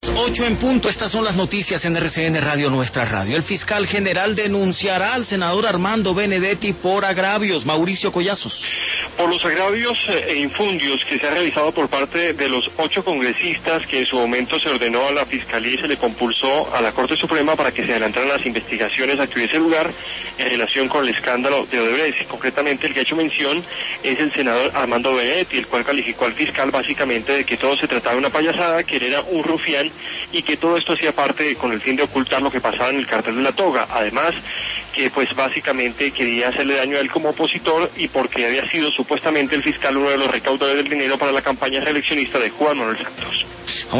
8 en punto, estas son las noticias en RCN Radio, nuestra radio. El fiscal general denunciará al senador Armando Benedetti por agravios. Mauricio Collazos. Por los agravios e infundios que se ha realizado por parte de los 8 congresistas que en su momento se ordenó a la Fiscalía y se le compulsó a la Corte Suprema para que se adelantaran las investigaciones a que hubiese lugar en relación con el escándalo de Odebrecht. Concretamente, el que ha hecho mención es el senador Armando Benedetti, el cual calificó al fiscal básicamente de que todo se trataba de una payasada, que él era un rufián y que todo esto hacía parte con el fin de ocultar lo que pasaba en el cartel de la toga. Además, que pues básicamente quería hacerle daño a él como opositor y porque había sido supuestamente el fiscal uno de los recaudadores del dinero para la campaña reeleccionista de Juan Manuel Santos.